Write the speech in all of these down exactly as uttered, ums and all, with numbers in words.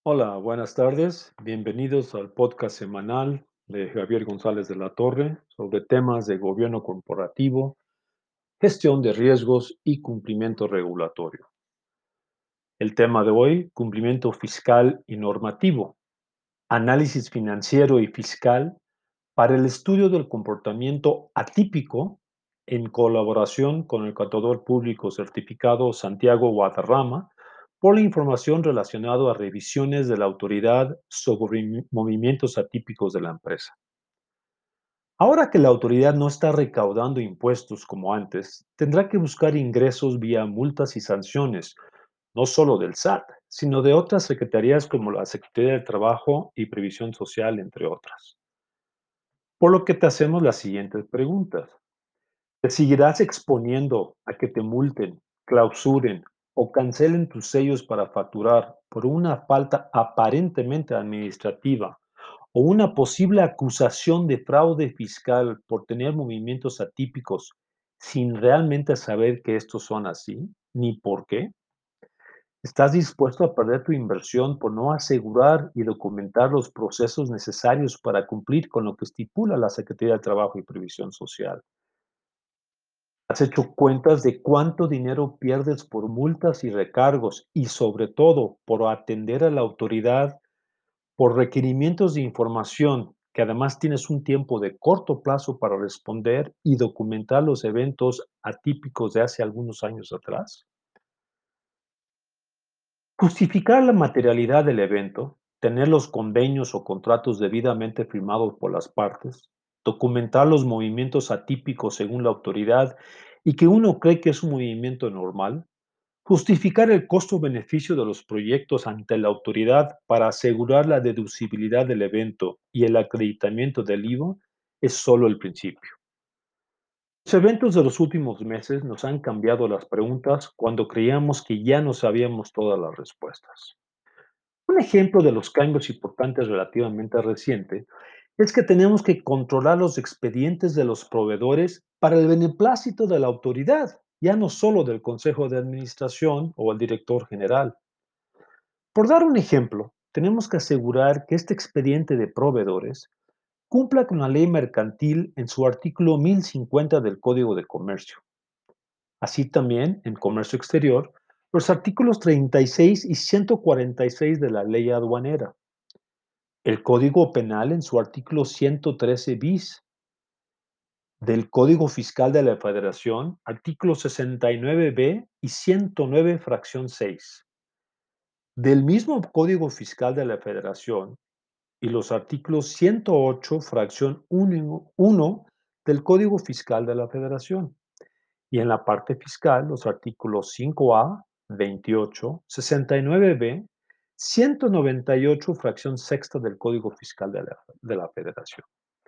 Hola, buenas tardes. Bienvenidos al podcast semanal de Javier González de la Torre sobre temas de gobierno corporativo, gestión de riesgos y cumplimiento regulatorio. El tema de hoy, cumplimiento fiscal y normativo, análisis financiero y fiscal para el estudio del comportamiento atípico en colaboración con el contador público certificado Santiago Guadarrama por la información relacionada a revisiones de la autoridad sobre mi- movimientos atípicos de la empresa. Ahora que la autoridad no está recaudando impuestos como antes, tendrá que buscar ingresos vía multas y sanciones, no solo del S A T, sino de otras secretarías como la Secretaría del Trabajo y Previsión Social, entre otras. Por lo que te hacemos las siguientes preguntas. ¿Te seguirás exponiendo a que te multen, clausuren o cancelen tus sellos para facturar por una falta aparentemente administrativa o una posible acusación de fraude fiscal por tener movimientos atípicos sin realmente saber que estos son así, ni por qué? ¿Estás dispuesto a perder tu inversión por no asegurar y documentar los procesos necesarios para cumplir con lo que estipula la Secretaría de Trabajo y Previsión Social? ¿Has hecho cuentas de cuánto dinero pierdes por multas y recargos y, sobre todo, por atender a la autoridad, por requerimientos de información, que además tienes un tiempo de corto plazo para responder y documentar los eventos atípicos de hace algunos años atrás? Justificar la materialidad del evento, tener los convenios o contratos debidamente firmados por las partes, documentar los movimientos atípicos según la autoridad y que uno cree que es un movimiento normal, justificar el costo-beneficio de los proyectos ante la autoridad para asegurar la deducibilidad del evento y el acreditamiento del I V A es solo el principio. Los eventos de los últimos meses nos han cambiado las preguntas cuando creíamos que ya no sabíamos todas las respuestas. Un ejemplo de los cambios importantes relativamente reciente es que tenemos que controlar los expedientes de los proveedores para el beneplácito de la autoridad, ya no solo del Consejo de Administración o el director general. Por dar un ejemplo, tenemos que asegurar que este expediente de proveedores cumpla con la ley mercantil en su artículo mil cincuenta del Código de Comercio. Así también, en comercio exterior, los artículos treinta y seis y ciento cuarenta y seis de la ley aduanera, el Código Penal en su artículo ciento trece bis, del Código Fiscal de la Federación, artículo sesenta y nueve be y ciento nueve fracción seis, del mismo Código Fiscal de la Federación y los artículos ciento ocho fracción uno uno del Código Fiscal de la Federación. Y en la parte fiscal, los artículos cinco a, veintiocho, sesenta y nueve be, ciento noventa y ocho fracción sexta del Código Fiscal de la, de la Federación.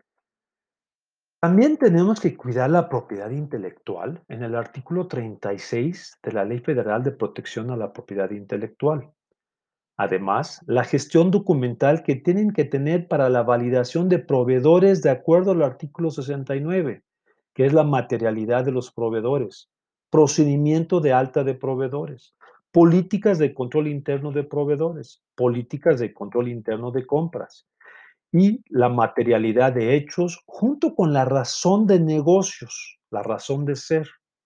También tenemos que cuidar la propiedad intelectual en el artículo treinta y seis de la Ley Federal de Protección a la Propiedad Intelectual. Además, la gestión documental que tienen que tener para la validación de proveedores de acuerdo al artículo sesenta y nueve, que es la materialidad de los proveedores, procedimiento de alta de proveedores, políticas de control interno de proveedores, políticas de control interno de compras y la materialidad de hechos junto con la razón de negocios, la razón de ser.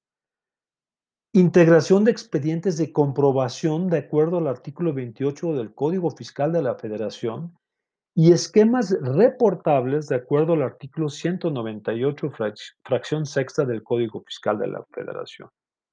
Integración de expedientes de comprobación de acuerdo al artículo veintiocho del Código Fiscal de la Federación y esquemas reportables de acuerdo al artículo ciento noventa y ocho, frac- fracción sexta del Código Fiscal de la Federación.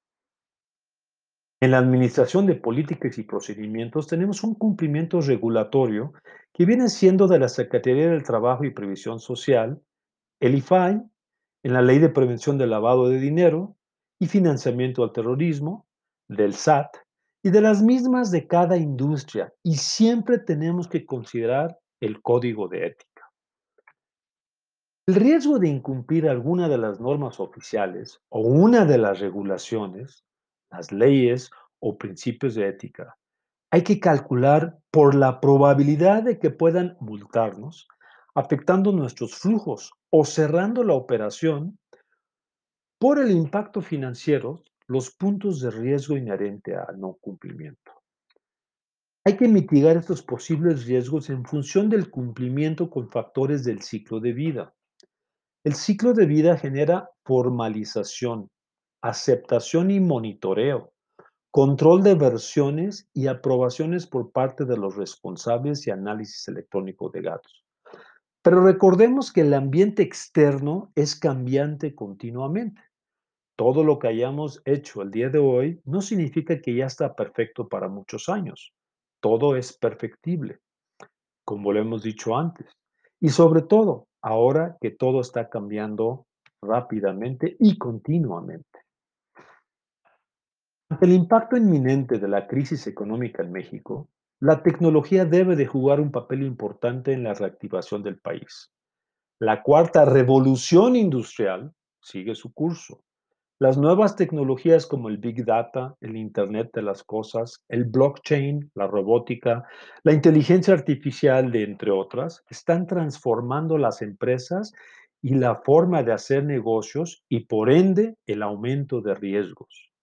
En la administración de políticas y procedimientos tenemos un cumplimiento regulatorio que viene siendo de la Secretaría del Trabajo y Previsión Social, el I F A I, en la Ley de Prevención del Lavado de Dinero y Financiamiento al Terrorismo, del S A T y de las mismas de cada industria. Y siempre tenemos que considerar el código de ética. El riesgo de incumplir alguna de las normas oficiales o una de las regulaciones, las leyes o principios de ética, hay que calcular por la probabilidad de que puedan multarnos, afectando nuestros flujos o cerrando la operación por el impacto financiero, los puntos de riesgo inherente al no cumplimiento. Hay que mitigar estos posibles riesgos en función del cumplimiento con factores del ciclo de vida. El ciclo de vida genera formalización, aceptación y monitoreo, control de versiones y aprobaciones por parte de los responsables y análisis electrónico de datos. Pero recordemos que el ambiente externo es cambiante continuamente. Todo lo que hayamos hecho el día de hoy no significa que ya está perfecto para muchos años. Todo es perfectible, como lo hemos dicho antes. Y sobre todo, ahora que todo está cambiando rápidamente y continuamente. Ante el impacto inminente de la crisis económica en México, la tecnología debe de jugar un papel importante en la reactivación del país. La cuarta revolución industrial sigue su curso. Las nuevas tecnologías como el Big Data, el Internet de las Cosas, el blockchain, la robótica, la inteligencia artificial, de entre otras, están transformando las empresas y la forma de hacer negocios y por ende el aumento de riesgos.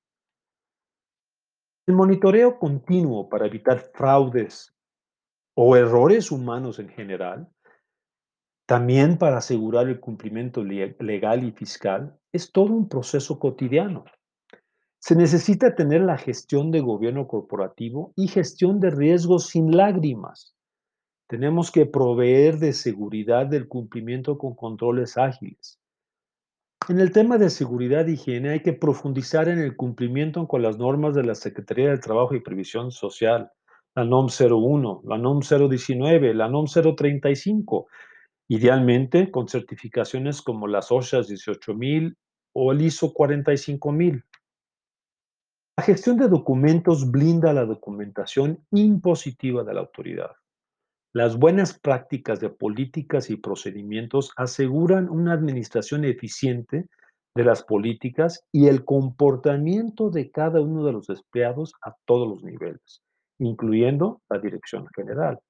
El monitoreo continuo para evitar fraudes o errores humanos en general, también para asegurar el cumplimiento le- legal y fiscal, es todo un proceso cotidiano. Se necesita tener la gestión de gobierno corporativo y gestión de riesgos sin lágrimas. Tenemos que proveer de seguridad del cumplimiento con controles ágiles. En el tema de seguridad e higiene hay que profundizar en el cumplimiento con las normas de la Secretaría del Trabajo y Previsión Social, la NOM cero uno, la NOM cero diecinueve, la NOM cero treinta y cinco, idealmente con certificaciones como las OSHA dieciocho mil o el ISO cuarenta y cinco mil. La gestión de documentos blinda la documentación impositiva de la autoridad. Las buenas prácticas de políticas y procedimientos aseguran una administración eficiente de las políticas y el comportamiento de cada uno de los empleados a todos los niveles, incluyendo la dirección general.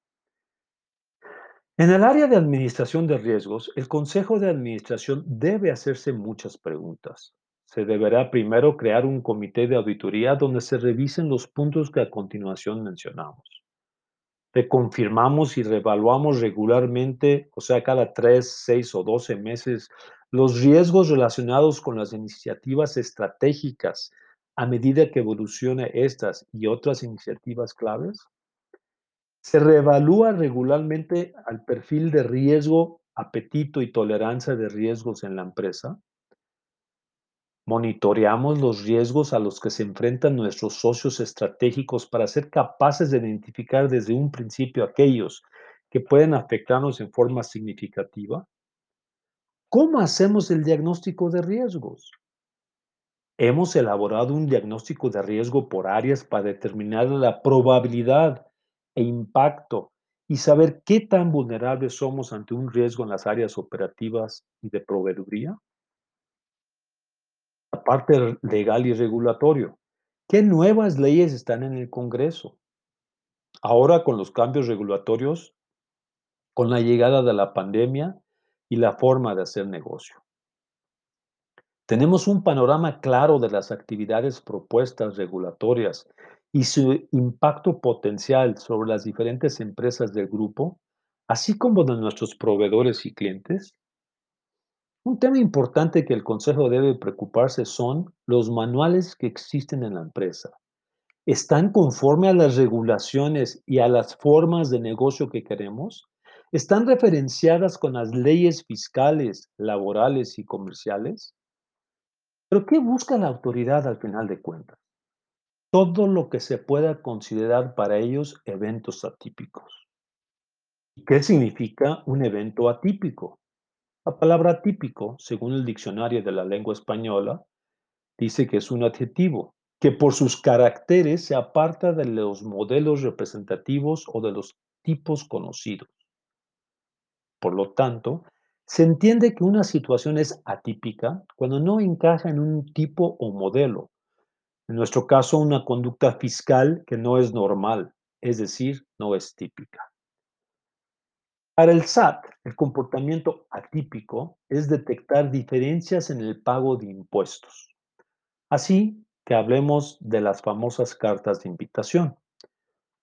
En el área de administración de riesgos, el Consejo de Administración debe hacerse muchas preguntas. Se deberá primero crear un comité de auditoría donde se revisen los puntos que a continuación mencionamos. Reconfirmamos y reevaluamos regularmente, o sea, cada tres, seis o doce meses, los riesgos relacionados con las iniciativas estratégicas a medida que evolucione estas y otras iniciativas claves. Se reevalúa regularmente al perfil de riesgo, apetito y tolerancia de riesgos en la empresa. Monitoreamos los riesgos a los que se enfrentan nuestros socios estratégicos para ser capaces de identificar desde un principio aquellos que pueden afectarnos en forma significativa. ¿Cómo hacemos el diagnóstico de riesgos? Hemos elaborado un diagnóstico de riesgo por áreas para determinar la probabilidad e impacto y saber qué tan vulnerables somos ante un riesgo en las áreas operativas y de proveeduría. La parte legal y regulatorio. ¿Qué nuevas leyes están en el Congreso? Ahora con los cambios regulatorios, con la llegada de la pandemia y la forma de hacer negocio. Tenemos un panorama claro de las actividades propuestas regulatorias y su impacto potencial sobre las diferentes empresas del grupo, así como de nuestros proveedores y clientes. Un tema importante que el Consejo debe preocuparse son los manuales que existen en la empresa. ¿Están conforme a las regulaciones y a las formas de negocio que queremos? ¿Están referenciadas con las leyes fiscales, laborales y comerciales? Pero ¿qué busca la autoridad al final de cuentas? Todo lo que se pueda considerar para ellos eventos atípicos. ¿Y qué significa un evento atípico? La palabra atípico, según el diccionario de la lengua española, dice que es un adjetivo que por sus caracteres se aparta de los modelos representativos o de los tipos conocidos. Por lo tanto, se entiende que una situación es atípica cuando no encaja en un tipo o modelo. En nuestro caso, una conducta fiscal que no es normal, es decir, no es típica. Para el S A T, el comportamiento atípico es detectar diferencias en el pago de impuestos. Así que hablemos de las famosas cartas de invitación.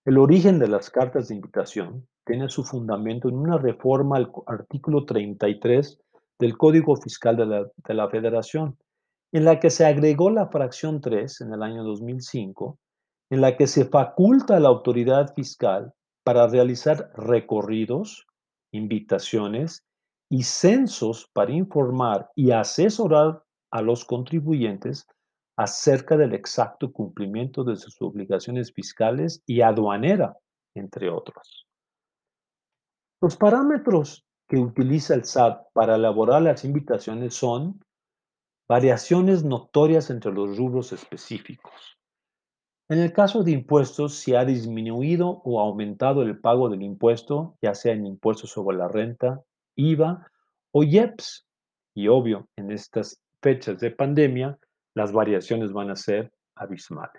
El origen de las cartas de invitación tiene su fundamento en una reforma al co- artículo treinta y tres del Código Fiscal de la, de la Federación, en la que se agregó la fracción tres en el año dos mil cinco, en la que se faculta a la autoridad fiscal para realizar recorridos, invitaciones y censos para informar y asesorar a los contribuyentes acerca del exacto cumplimiento de sus obligaciones fiscales y aduanera, entre otros. Los parámetros que utiliza el S A T para elaborar las invitaciones son variaciones notorias entre los rubros específicos. En el caso de impuestos, si ha disminuido o aumentado el pago del impuesto, ya sea en impuestos sobre la renta, I V A o I E P S. Y obvio, en estas fechas de pandemia, las variaciones van a ser abismales.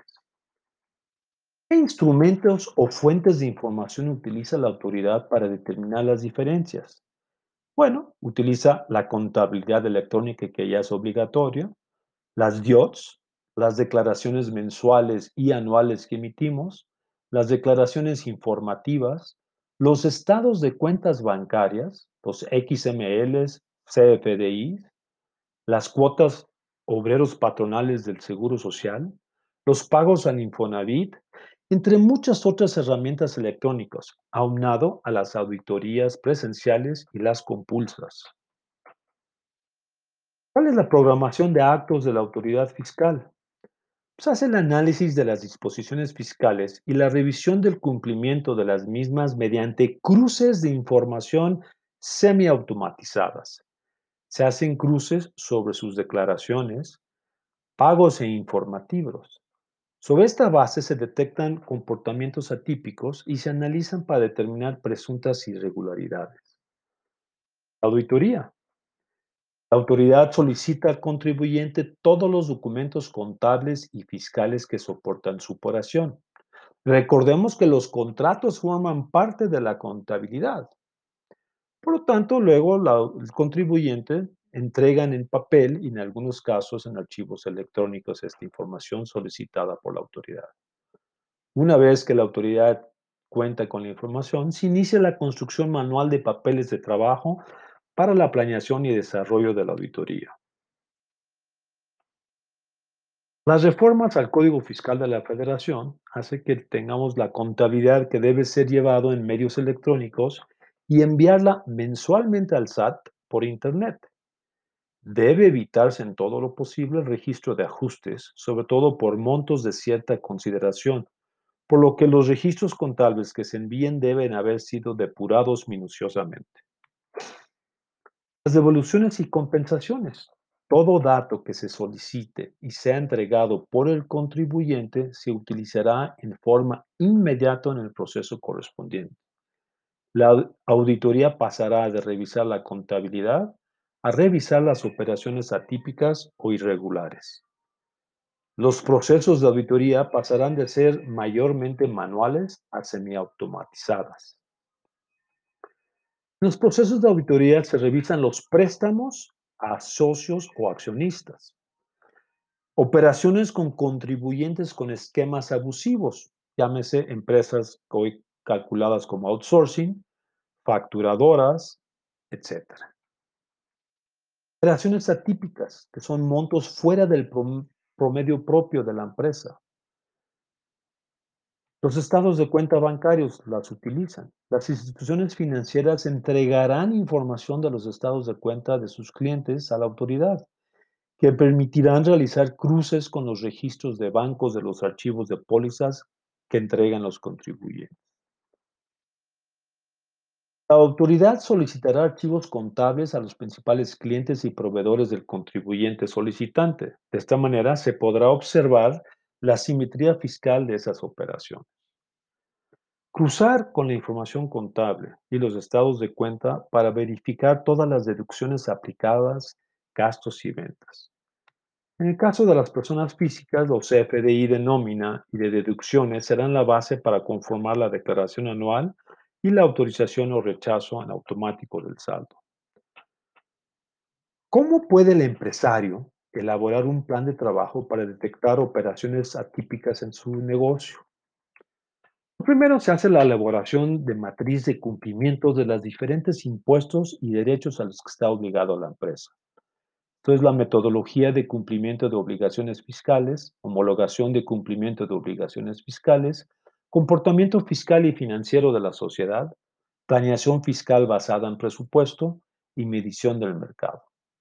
¿Qué instrumentos o fuentes de información utiliza la autoridad para determinar las diferencias? Bueno, utiliza la contabilidad electrónica que ya es obligatoria, las D I O Ts, las declaraciones mensuales y anuales que emitimos, las declaraciones informativas, los estados de cuentas bancarias, los X M Ls, C F D Is, las cuotas obreros patronales del Seguro Social, los pagos al Infonavit, entre muchas otras herramientas electrónicas, aunado a las auditorías presenciales y las compulsas. ¿Cuál es la programación de actos de la autoridad fiscal? Pues hace el análisis de las disposiciones fiscales y la revisión del cumplimiento de las mismas mediante cruces de información semiautomatizadas. Se hacen cruces sobre sus declaraciones, pagos e informativos. Sobre esta base se detectan comportamientos atípicos y se analizan para determinar presuntas irregularidades. Auditoría. La autoridad solicita al contribuyente todos los documentos contables y fiscales que soportan su operación. Recordemos que los contratos forman parte de la contabilidad. Por lo tanto, luego la- el contribuyente entregan en papel y en algunos casos en archivos electrónicos esta información solicitada por la autoridad. Una vez que la autoridad cuenta con la información, se inicia la construcción manual de papeles de trabajo para la planeación y desarrollo de la auditoría. Las reformas al Código Fiscal de la Federación hacen que tengamos la contabilidad que debe ser llevado en medios electrónicos y enviarla mensualmente al S A T por Internet. Debe evitarse en todo lo posible el registro de ajustes, sobre todo por montos de cierta consideración, por lo que los registros contables que se envíen deben haber sido depurados minuciosamente. Las devoluciones y compensaciones. Todo dato que se solicite y sea entregado por el contribuyente se utilizará en forma inmediata en el proceso correspondiente. La au- auditoría pasará de revisar la contabilidad a revisar las operaciones atípicas o irregulares. Los procesos de auditoría pasarán de ser mayormente manuales a semiautomatizadas. En los procesos de auditoría se revisan los préstamos a socios o accionistas, operaciones con contribuyentes con esquemas abusivos, llámese empresas hoy calculadas como outsourcing, facturadoras, etcétera. Operaciones atípicas, que son montos fuera del prom- promedio propio de la empresa. Los estados de cuenta bancarios las utilizan. Las instituciones financieras entregarán información de los estados de cuenta de sus clientes a la autoridad, que permitirán realizar cruces con los registros de bancos de los archivos de pólizas que entregan los contribuyentes. La autoridad solicitará archivos contables a los principales clientes y proveedores del contribuyente solicitante. De esta manera se podrá observar la simetría fiscal de esas operaciones. Cruzar con la información contable y los estados de cuenta para verificar todas las deducciones aplicadas, gastos y ventas. En el caso de las personas físicas, los C F D I de nómina y de deducciones serán la base para conformar la declaración anual y la autorización o rechazo en automático del saldo. ¿Cómo puede el empresario elaborar un plan de trabajo para detectar operaciones atípicas en su negocio? Primero se hace la elaboración de matriz de cumplimientos de los diferentes impuestos y derechos a los que está obligado la empresa. Entonces, la metodología de cumplimiento de obligaciones fiscales, homologación de cumplimiento de obligaciones fiscales, comportamiento fiscal y financiero de la sociedad, planeación fiscal basada en presupuesto y medición del mercado.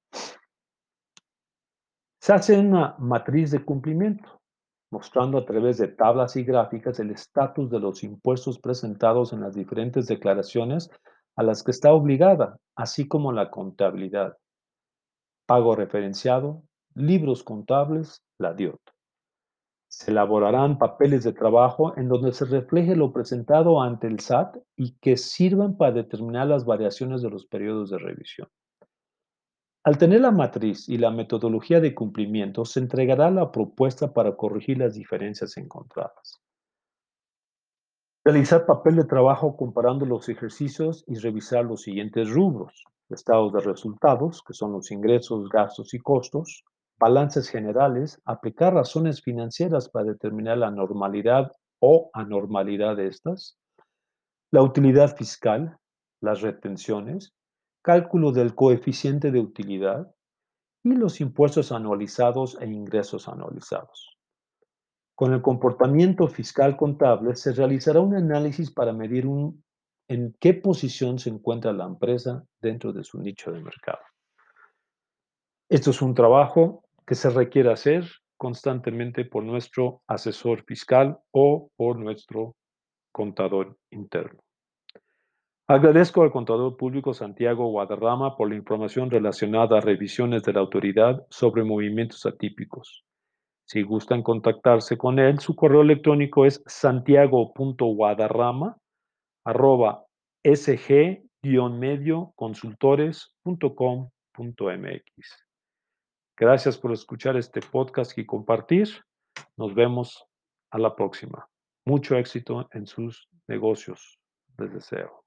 Se hace una matriz de cumplimiento, mostrando a través de tablas y gráficas el estatus de los impuestos presentados en las diferentes declaraciones a las que está obligada, así como la contabilidad, pago referenciado, libros contables, la D I O T. Se elaborarán papeles de trabajo en donde se refleje lo presentado ante el S A T y que sirvan para determinar las variaciones de los periodos de revisión. Al tener la matriz y la metodología de cumplimiento, se entregará la propuesta para corregir las diferencias encontradas. Realizar papel de trabajo comparando los ejercicios y revisar los siguientes rubros: estados de resultados, que son los ingresos, gastos y costos; balances generales, aplicar razones financieras para determinar la normalidad o anormalidad de estas; la utilidad fiscal, las retenciones, cálculo del coeficiente de utilidad y los impuestos anualizados e ingresos anualizados. Con el comportamiento fiscal contable se realizará un análisis para medir un- en qué posición se encuentra la empresa dentro de su nicho de mercado. Esto es un trabajo que se requiere hacer constantemente por nuestro asesor fiscal o por nuestro contador interno. Agradezco al contador público Santiago Guadarrama por la información relacionada a revisiones de la autoridad sobre movimientos atípicos. Si gustan contactarse con él, su correo electrónico es santiago punto guadarrama arroba s g medio consultores punto com punto m x. Gracias por escuchar este podcast y compartir. Nos vemos a la próxima. Mucho éxito en sus negocios. Les deseo.